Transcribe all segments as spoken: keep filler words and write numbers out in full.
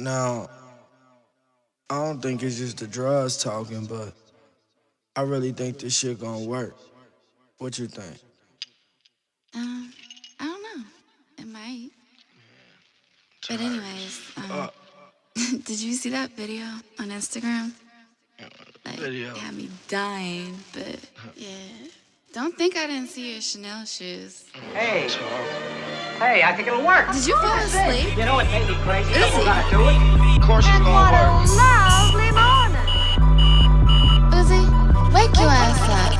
Now, I don't think it's just the drugs talking, but I really think this shit gonna work. What you think? Um, I don't know. It might. But anyways, um, did you see that video on Instagram? Like, Video. it had me dying, but yeah. Don't think I didn't see your Chanel shoes. Hey. Hey, I think it'll work. Did you fall asleep? You know it made me crazy. Is Don't it? gotta do it. Of course it's gonna work. lovely morning. Uzi, wake your ass up.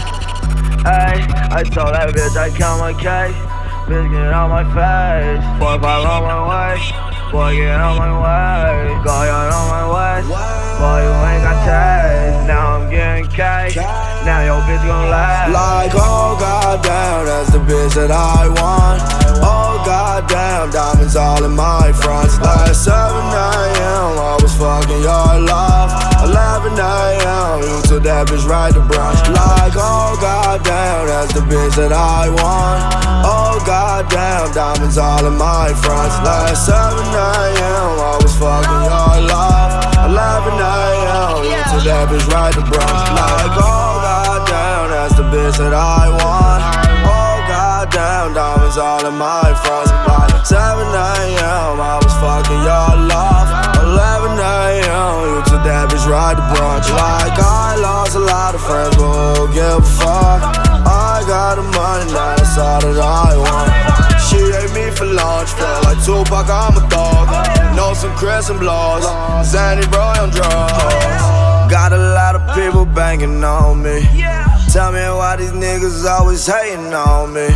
Hey, I told that bitch I count my cash. Bitch, get on my face. Four, five on my way. Boy, get on my way. Go out on my way. Boy, you ain't got taste. Now I'm getting cash. Now your bitch gon' laugh. Like, oh goddamn, that's the bitch that I want. Oh goddamn, diamonds all in my fronts. Like seven a.m. I was fucking your love. eleven a.m. you took that bitch right to brunch. Like, oh goddamn, that's the bitch that I want. Oh goddamn, diamonds all in my fronts. Like seven a.m. I was fucking your love. eleven a.m. you took that bitch right to brunch. Like, oh goddamn, that's the bitch that I want. Oh goddamn, diamonds all in my fronts. Like seven a.m. I was fucking your love. eleven a.m. you took that bitch right to brunch. Like, I lost a lot of friends, but who give a fuck? I got the money, now that's all that I want. She ate me for lunch, feel like Tupac, I'm a dog. Know some Chris and blows, Zanny bro on drugs. Got a lot of people banging on me. Tell me why these niggas always hating on me.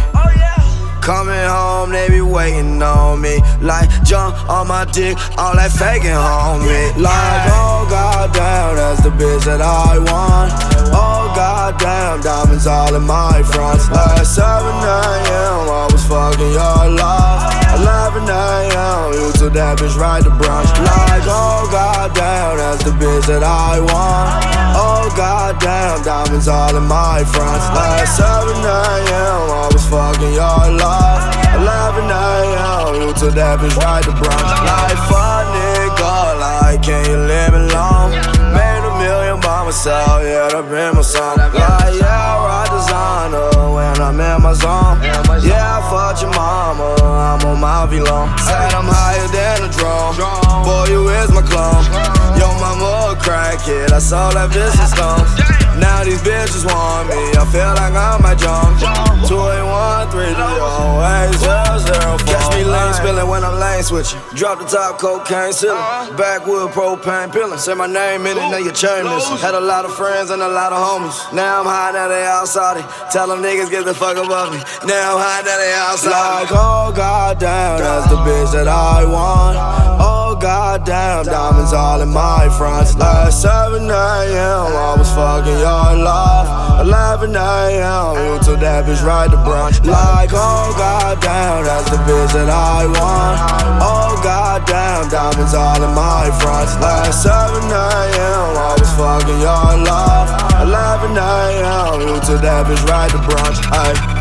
Coming home, they be waiting on me. Like, jump on my dick, all that faking on me. Like, oh goddamn, that's the bitch that I want. Oh goddamn, diamonds all in my fronts. Like seven a.m. I was fucking your love. eleven a.m. you took that bitch right to brunch. Like, oh goddamn, that's the bitch that I want. Oh goddamn, diamonds all in my fronts. Like seven a.m. I was fucking your love. eleven a.m. you took that bitch right to brunch. Like, fuck nigga, like, can you live me long? Made a million by myself, yeah, that been my song. Like, yeah, I ride designer when I'm in my zone. Yeah, I fucked your mama, I'm on my V-Long. Said I'm higher than a drone. Boy, you is my clone. Yo, mama a crackhead, I saw that bitch in stones. Now these bitches want me, I feel like I'm my jump. two eight one three zero eight zero zero four. Catch me lane spilling when I'm lane switching. Drop the top, cocaine ceiling. Backwood propane peeling. Say my name in it, now your chain missing. Had a lot of friends and a lot of homies. Now I'm high, now they outside. Tell them niggas get the fuck above me. Now I'm high, now they outside. Like, oh goddamn, that's the bitch that I want. Oh goddamn, diamonds all in my fronts. Like seven a.m. I was fucking your love. eleven a.m. you took that bitch right to brunch. Like, oh goddamn, that's the bitch that I want. Oh goddamn, diamonds all in my fronts. Like seven a.m. I was fucking your love. eleven a.m. you took that bitch right to brunch. Ay.